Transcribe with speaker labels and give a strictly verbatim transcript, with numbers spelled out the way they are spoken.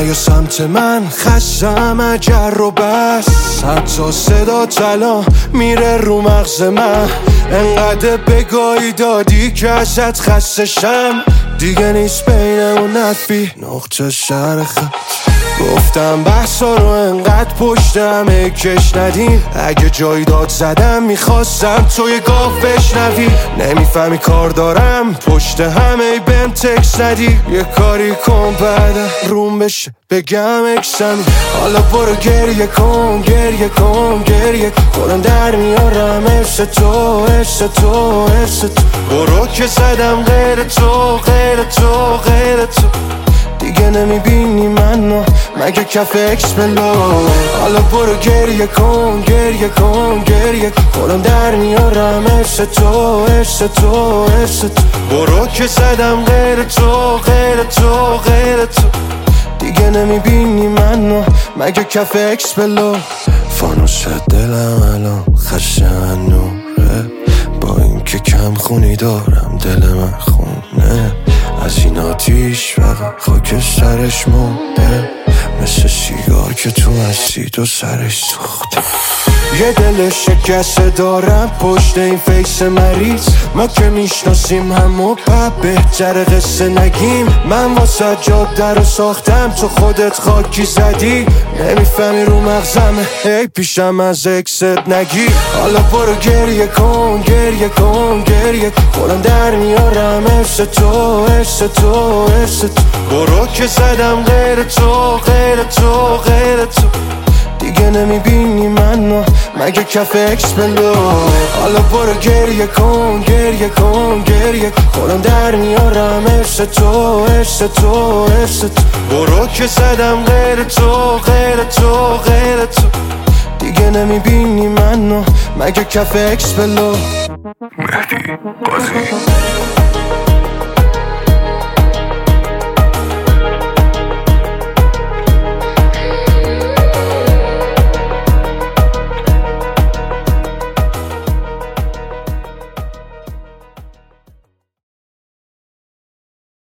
Speaker 1: نیا سمت من، خستم اگر رو بس. حتی صدا طلا میره رو مغز من. انقدر بگاهی دادی که ازت خستشم. دیگه نیست بینمون نفی نقطه شرخ. گفتم بحثا رو انقدر پشت همه کش ندیم. اگه جایی داد زدم میخواستم توی گاف بشنوی. نمیفهمی کار دارم پشت همه بهم تکس ندی. یه کاری کن بعد روم بشه بگم اکسمی. حالا برو گریه کن گریه کن گریه. خودم در میارم حس تو حس تو حس تو. برو که زدم غیر تو غیر تو غیر تو. دیگه نمیبینی منو مگه کف اکس بلو. حالا برو گریه کن گریه کن گریه. خودم در میارم حس تو حس تو حس تو. برو که زدم غیر تو غیر تو غیر تو. دیگه نمیبینی منو مگه کف اکس بلو. فانوس دلم الان خشن نوره. با این که کم خونی دارم دل من خونه. از این آتیش فقط خاک سرش مرده. مثل سیگار که تو مسید و سرش سوخته. یه دل شکسته دارم پشت این فیس مریض. ما که میشناسیم همو پا بهتر قصه نگیم. من واسه جاده رو ساختم تو خودت خاکی زدی. نمیفهمی رو مغزمه ای پیشم از اکست نگی. حالا برو گریه کن گریه کن گریه. خودم در میارم حس تو حس تو حس تو. برو که زدم غیر تو غیر تو غیر تو. دیگه نمیبینی منو مگه کف اکس بلو. حالا برو گریه کن گریه کن گریه. خودم در میارم حس تو حس تو حس تو. برو که زدم غیر تو غیر تو غیر تو. دیگه نمیبینی منو مگه کف اکس بلو.
Speaker 2: مهدی بازی